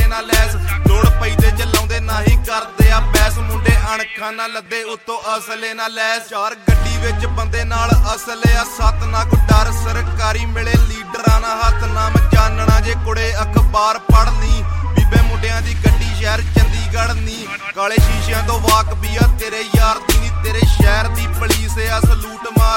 ਨਾ ਲੈਸ ਲੋੜ ਪਈ ਤੇ ਚਲਾਉਂਦੇ ਨਾ ਹੀ ਕਰਦੇ ਆ ਬੈਸ ਮੁੰਡੇ ਅਣਖਾਂ ਨਾ ਲੱਦੇ ਉਤੋਂ ਅਸਲੇ ਨਾ ਲੈਸ ਚਾਰ ਗੱਡੀ ਵਿੱਚ ਬੰਦੇ ਨਾਲ ਅਸਲੇ ਆ ਸੱਤ ਨਾ ਕੋ ਡਰ ਸਰਕਾਰੀ ਮਿਲੇ ਲੀਡਰਾਂ ਨਾ ਹੱਥ ਨਾਮ ਚਾਨਣਾ ਜੇ ਕੁੜੇ ਅਖਬਾਰ ਪੜ੍ਹ ਲਈ ਬੀਬੇ ਮੁੰਡਿਆਂ ਦੀ ਗੱਡੀ ਸ਼ਹਿਰ ਚੰਡੀਗੜ੍ਹ ਨੀ ਕਾਲੇ ਸ਼ੀਸ਼ਿਆਂ ਤੋਂ ਵਾਕਬੀ ਆ ਤੇਰੇ ਯਾਰ ਦੀ ਨੀ ਤੇਰੇ ਸ਼ਹਿਰ ਦੀ ਪੁਲਿਸ ਆ ਸਲੂਟ ਮਾਰ